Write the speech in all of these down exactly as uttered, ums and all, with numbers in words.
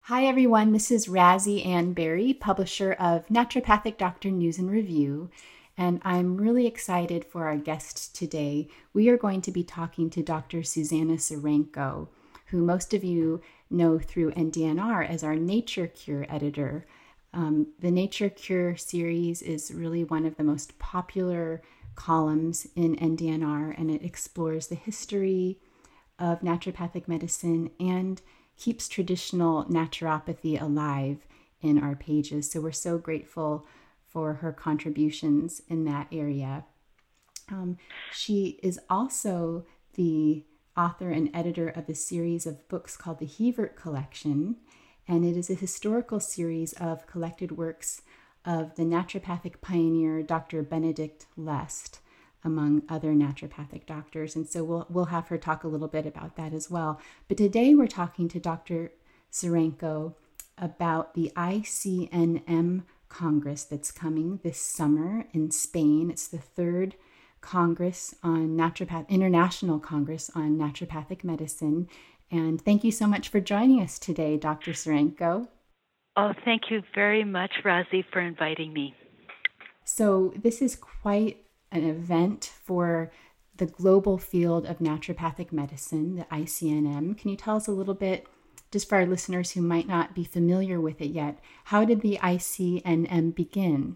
Hi, everyone. This is Razzie Ann Berry, publisher of Naturopathic Doctor News and Review, and I'm really excited for our guest today. We are going to be talking to Doctor Susanna Cyranko, who most of you know through N D N R as our Nature Cure editor. Um, the Nature Cure series is really one of the most popular columns in N D N R, and it explores the history of naturopathic medicine and keeps traditional naturopathy alive in our pages. So we're so grateful for her contributions in that area. Um, she is also the author and editor of a series of books called the Hebert Collection, and it is a historical series of collected works of the naturopathic pioneer Doctor Benedict Lest, among other naturopathic doctors. And so we'll we'll have her talk a little bit about that as well. But today we're talking to Doctor Cyranko about the I C N M Congress that's coming this summer in Spain. It's the third Congress on naturopath International Congress on Naturopathic Medicine. And thank you so much for joining us today, Doctor Cyranko. Oh, thank you very much, Razzie, for inviting me. So this is quite an event for the global field of naturopathic medicine, the I C N M. Can you tell us a little bit, just for our listeners who might not be familiar with it yet, how did the I C N M begin?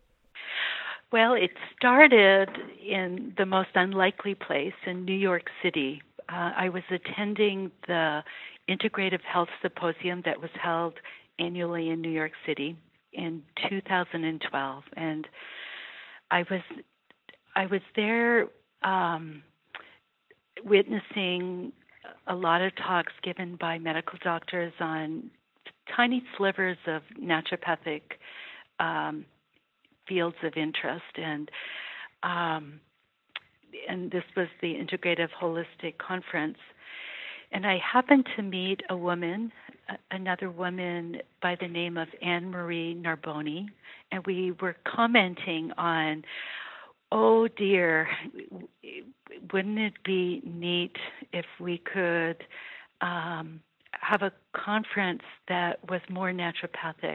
Well, it started in the most unlikely place in New York City. Uh, I was attending the Integrative Health Symposium that was held annually in New York City in two thousand twelve, and I was I was there um, witnessing a lot of talks given by medical doctors on tiny slivers of naturopathic um, fields of interest, and um, and this was the Integrative Holistic Conference. And I happened to meet a woman, another woman by the name of Anne Marie Narboni, and we were commenting on, oh dear, wouldn't it be neat if we could um, have a conference that was more naturopathic?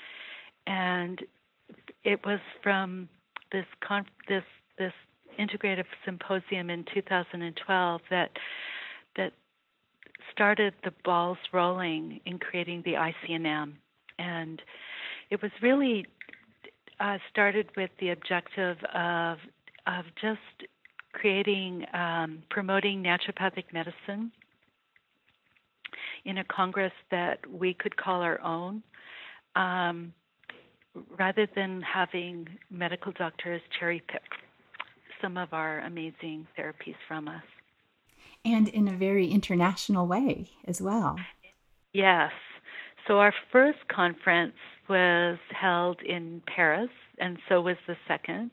And it was from this conf- this this integrative symposium in two thousand twelve that that started the balls rolling in creating the I C N M, and it was really uh, started with the objective of of just creating, um, promoting naturopathic medicine in a Congress that we could call our own, um, rather than having medical doctors cherry pick some of our amazing therapies from us. And in a very international way as well. Yes. So our first conference was held in Paris, and so was the second.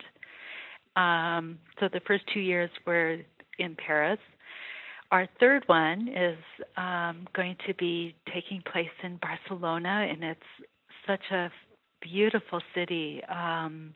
Um, so the first two years were in Paris. Our third one is um, going to be taking place in Barcelona, and it's such a beautiful city. Um,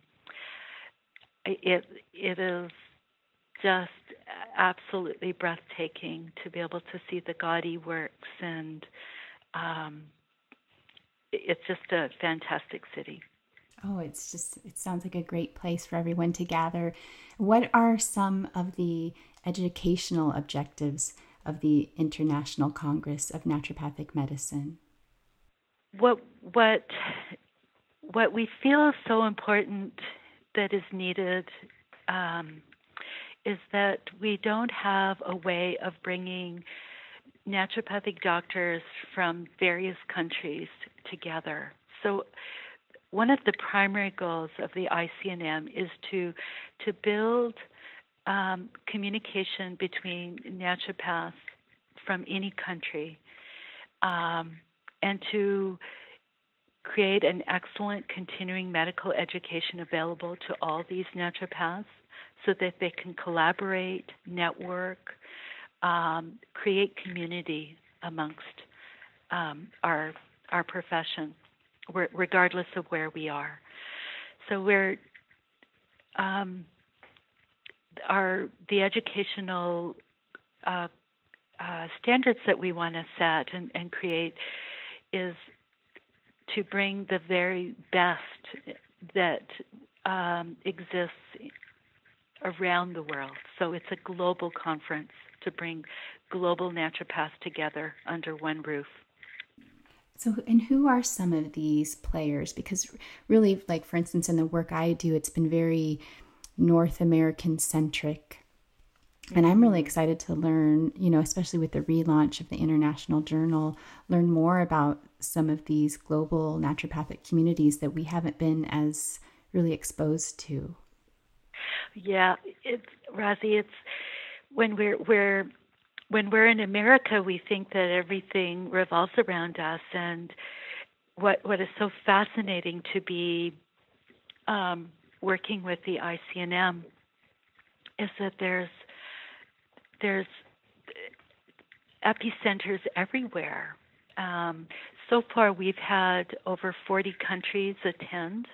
it it is just absolutely breathtaking to be able to see the Gaudi works, and um, it's just a fantastic city. Oh, it's just, it sounds like a great place for everyone to gather. What are some of the educational objectives of the International Congress of Naturopathic Medicine? What what what we feel is so important that is needed um, is that we don't have a way of bringing naturopathic doctors from various countries together. So one of the primary goals of the I C N M is to to build um, communication between naturopaths from any country, um, and to create an excellent continuing medical education available to all these naturopaths so that they can collaborate, network, um, create community amongst um, our our profession, regardless of where we are. So we're um, our the educational uh, uh, standards that we want to set and, and create is to bring the very best that um, exists around the world. So it's a global conference to bring global naturopaths together under one roof. So, and who are some of these players? Because really, like, for instance, in the work I do, it's been very North American centric. And I'm really excited to learn, you know, especially with the relaunch of the International Journal, learn more about some of these global naturopathic communities that we haven't been as really exposed to. Yeah, it's Razi, it's when we're we're when we're in America, we think that everything revolves around us, and what what is so fascinating to be um, working with the I C N M is that there's there's epicenters everywhere. Um, so far, we've had over forty countries attend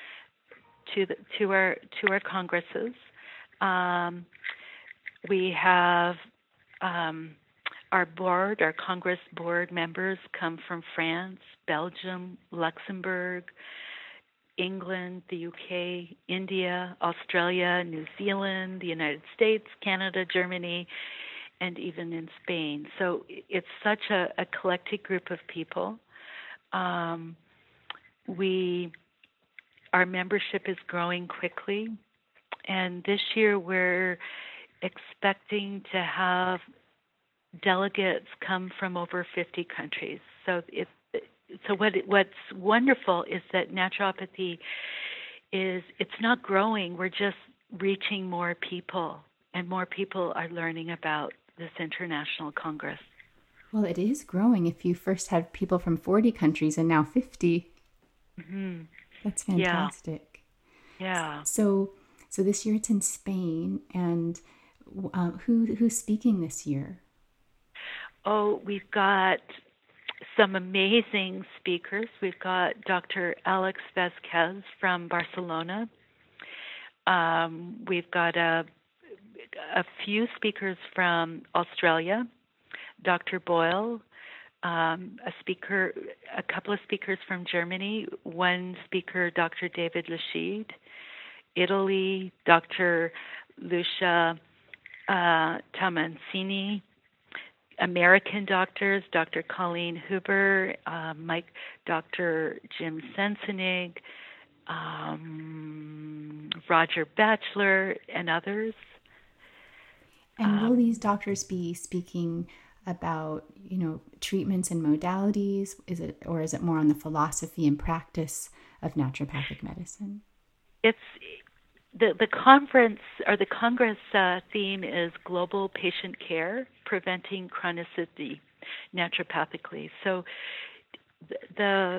to the, to our to our congresses. Um, we have um, our board, our Congress board members come from France, Belgium, Luxembourg, England, the U K, India, Australia, New Zealand, the United States, Canada, Germany, and even in Spain. So it's such a, a collected group of people. Um, we, our membership is growing quickly, and this year we're expecting to have delegates come from over fifty countries. So it, so what what's wonderful is that naturopathy is, it's not growing, we're just reaching more people, and more people are learning about this international congress. Well, it is growing. If you first had people from forty countries and now fifty, mm-hmm. That's fantastic. Yeah. yeah. So, so this year it's in Spain, and uh, who who's speaking this year? Oh, we've got some amazing speakers. We've got Doctor Alex Vazquez from Barcelona. Um, we've got a a few speakers from Australia, Doctor Boyle, um, a speaker, a couple of speakers from Germany, one speaker, Doctor David Lashid, Italy, Doctor Lucia uh, Tamancini, American doctors, Doctor Colleen Huber, uh, Mike, Doctor Jim Sensenig, um, Roger Batchelor, and others. And will um, these doctors be speaking about, you know, treatments and modalities? Is it, or is it more on the philosophy and practice of naturopathic medicine? It's the the conference or the Congress uh, theme is Global Patient Care, Preventing Chronicity Naturopathically. So the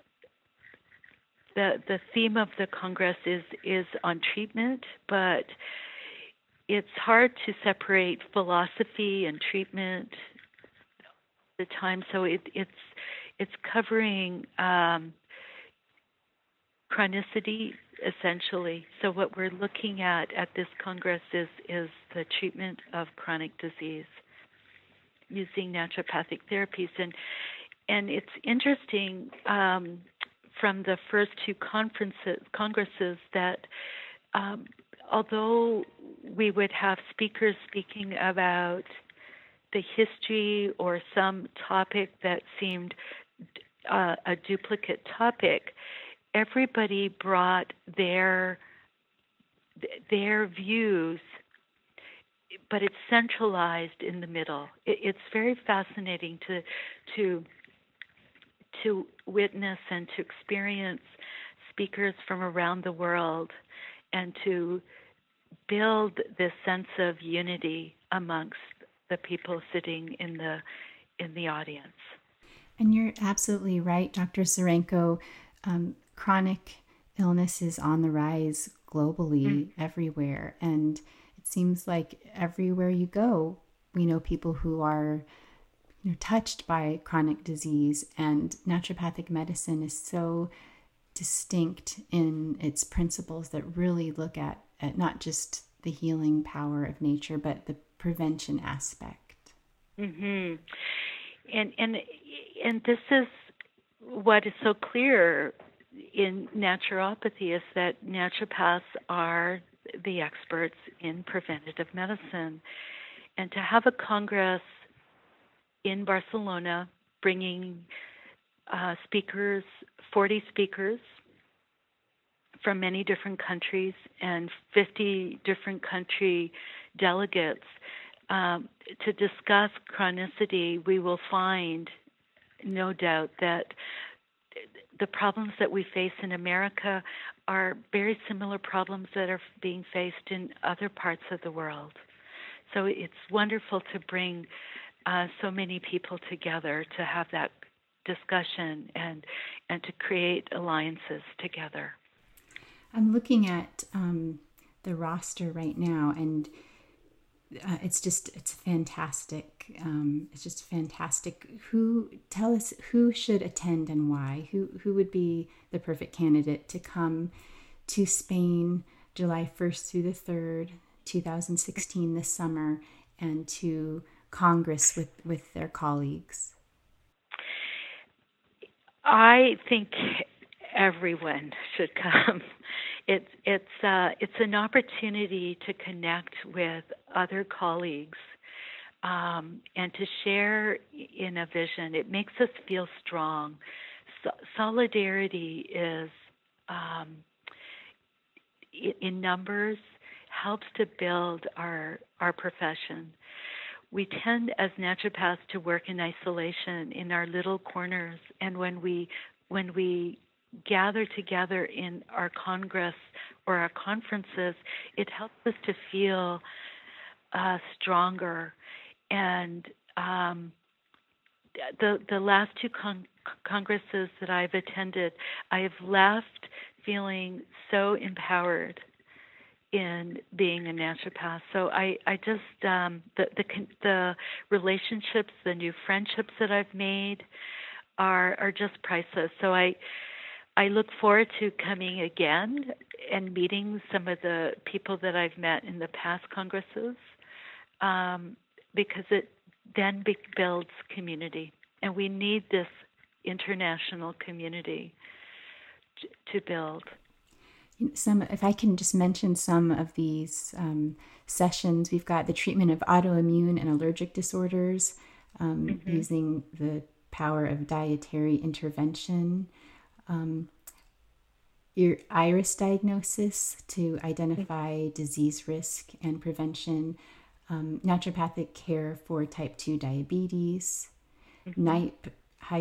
the the theme of the Congress is is on treatment, but it's hard to separate philosophy and treatment at the time. So it, it's it's covering um, chronicity essentially. So what we're looking at at this Congress is is the treatment of chronic disease using naturopathic therapies, and and it's interesting um, from the first two conferences congresses that. Um, Although we would have speakers speaking about the history or some topic that seemed uh, a duplicate topic, everybody brought their their views, but it's centralized in the middle. It, it's very fascinating to to to witness and to experience speakers from around the world, and to build this sense of unity amongst the people sitting in the in the audience. And you're absolutely right, Doctor Serenko. Um, chronic illness is on the rise globally, mm. everywhere. And it seems like everywhere you go, we know people who are, you know, touched by chronic disease. And naturopathic medicine is so distinct in its principles that really look at, at not just the healing power of nature, but the prevention aspect. Mm-hmm. And and and this is what is so clear in naturopathy is that naturopaths are the experts in preventative medicine. And to have a congress in Barcelona bringing uh, speakers, forty speakers from many different countries and fifty different country delegates um, to discuss chronicity, we will find, no doubt, that the problems that we face in America are very similar problems that are being faced in other parts of the world. So it's wonderful to bring uh, so many people together to have that discussion and and to create alliances together. I'm looking at um, the roster right now, and uh, it's just it's fantastic. Um, it's just fantastic. Who tell us who should attend and why? Who who would be the perfect candidate to come to Spain July first through the third, two thousand sixteen, this summer, and to Congress with, with their colleagues? I think everyone should come. It's it's uh, it's an opportunity to connect with other colleagues um, and to share in a vision. It makes us feel strong. So, solidarity is um, in numbers helps to build our our profession. We tend as naturopaths to work in isolation in our little corners, and when we when we gather together in our congress or our conferences, it helps us to feel uh, stronger. And um, the the last two con- congresses that I've attended, I have left feeling so empowered in being a naturopath. So I, I just um, the the the relationships, the new friendships that I've made are are just priceless. So I I look forward to coming again and meeting some of the people that I've met in the past congresses, um, because it then be- builds community, and we need this international community to, to build. Some, if I can just mention some of these um, sessions, we've got the treatment of autoimmune and allergic disorders um, mm-hmm. using the power of dietary intervention, um, your iris diagnosis to identify mm-hmm. disease risk and prevention, um, naturopathic care for type two diabetes, mm-hmm. N I P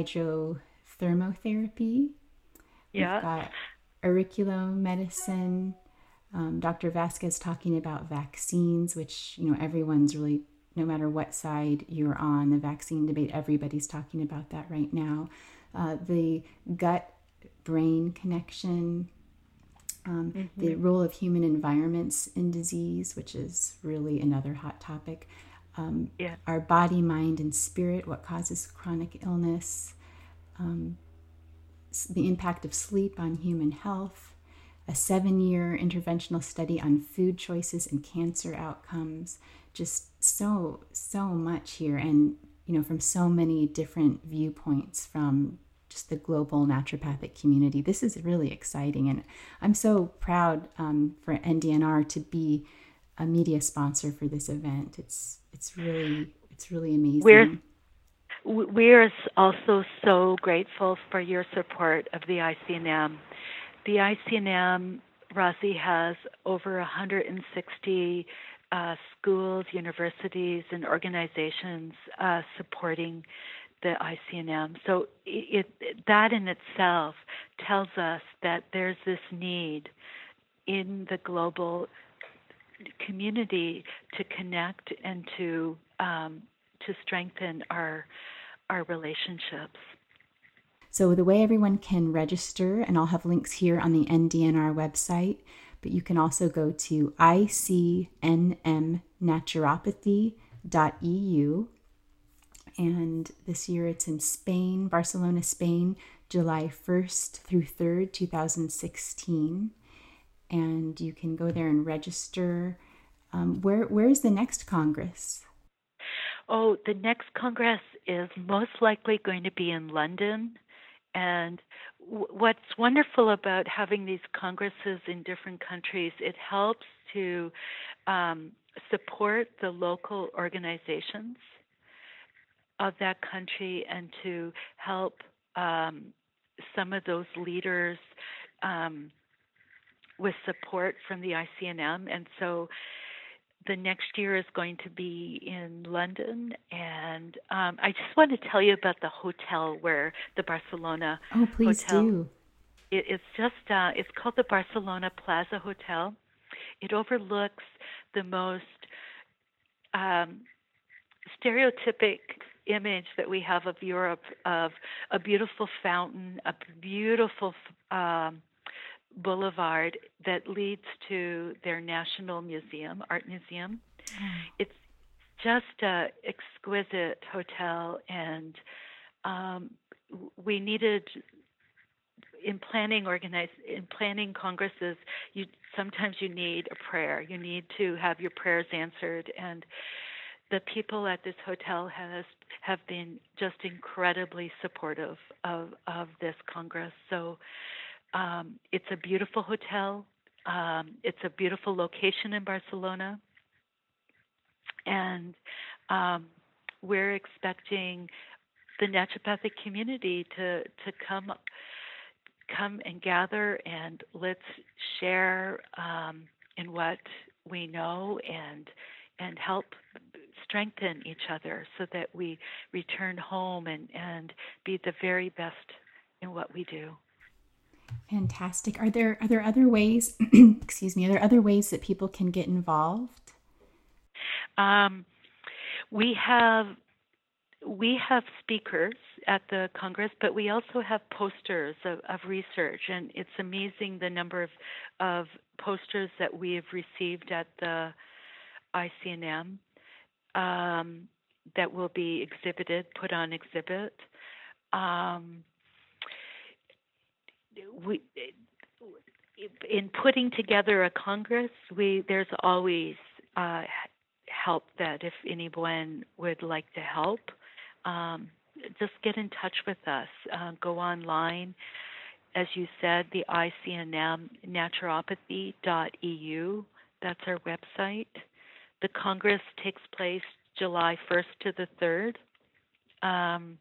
hydrothermotherapy. Yeah. We've got auricular medicine, um, Doctor Vasquez talking about vaccines, which, you know, everyone's really, no matter what side you're on, the vaccine debate, everybody's talking about that right now. Uh, the gut-brain connection, um, mm-hmm. the role of human environments in disease, which is really another hot topic. Um, yeah. Our body, mind, and spirit, what causes chronic illness, um, the impact of sleep on human health, a seven-year interventional study on food choices and cancer outcomes. Just so, so much here, and, you know, from so many different viewpoints from just the global naturopathic community. This is really exciting, and I'm so proud um, for N D N R to be a media sponsor for this event. It's it's really it's really amazing. We're- We are also so grateful for your support of the I C N M. The I C N M, Rosie, has over one hundred sixty uh, schools, universities, and organizations uh, supporting the I C N M. So it, it, that in itself tells us that there's this need in the global community to connect and to um, to strengthen our our relationships. So the way everyone can register, and I'll have links here on the N D N R website, but you can also go to I C N M naturopathy dot E U. And this year it's in Spain, Barcelona, Spain, July first through third, two thousand sixteen. And you can go there and register. Um, where Where's the next Congress? Oh, the next Congress is most likely going to be in London, And w- what's wonderful about having these congresses in different countries, it helps to um, support the local organizations of that country and to help um, some of those leaders um, with support from the I C N M. And so the next year is going to be in London. And um, I just want to tell you about the hotel where the Barcelona Oh, please Hotel. do. It, it's just, uh, it's called the Barcelona Plaza Hotel. It overlooks the most um, stereotypic image that we have of Europe, of a beautiful fountain, a beautiful um, boulevard that leads to their national museum, art museum. Oh. It's just a exquisite hotel, and um, we needed in planning organize in planning congresses. You sometimes you need a prayer. You need to have your prayers answered, and the people at this hotel has have been just incredibly supportive of of this Congress. So um, it's a beautiful hotel. Um, it's a beautiful location in Barcelona, and um, we're expecting the naturopathic community to to come come and gather, and let's share um, in what we know and and help strengthen each other so that we return home and, and be the very best in what we do. Fantastic. Are there are there other ways, excuse me, are there other ways that people can get involved? Um, we have we have speakers at the Congress, but we also have posters of, of research, and it's amazing the number of, of posters that we have received at the I C N M um, that will be exhibited, put on exhibit. Um, we, in putting together a Congress, we there's always uh, help that if anyone would like to help, um, just get in touch with us. Uh, go online. As you said, the I C N M naturopathy dot E U. That's our website. The Congress takes place July first to the third, um,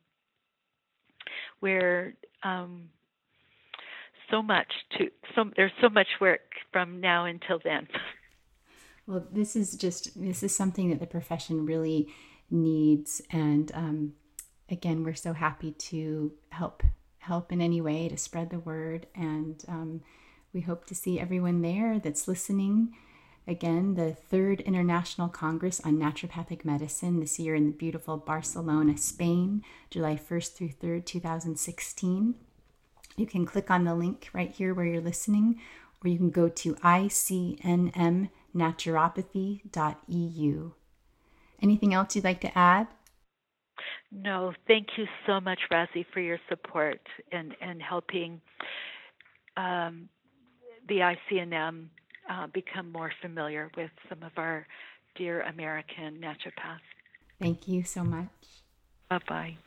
where um, so much to so there's so much work from now until then. Well, this is just this is something that the profession really needs, and um, again, we're so happy to help help in any way to spread the word, and um, we hope to see everyone there that's listening. Again, the third International Congress on Naturopathic Medicine this year in the beautiful Barcelona, Spain, July first through third, two thousand sixteen. You can click on the link right here where you're listening, or you can go to I C N M naturopathy dot E U. Anything else you'd like to add? No, thank you so much, Razi, for your support and, and helping um, the I C N M uh, become more familiar with some of our dear American naturopaths. Thank you so much. Bye-bye.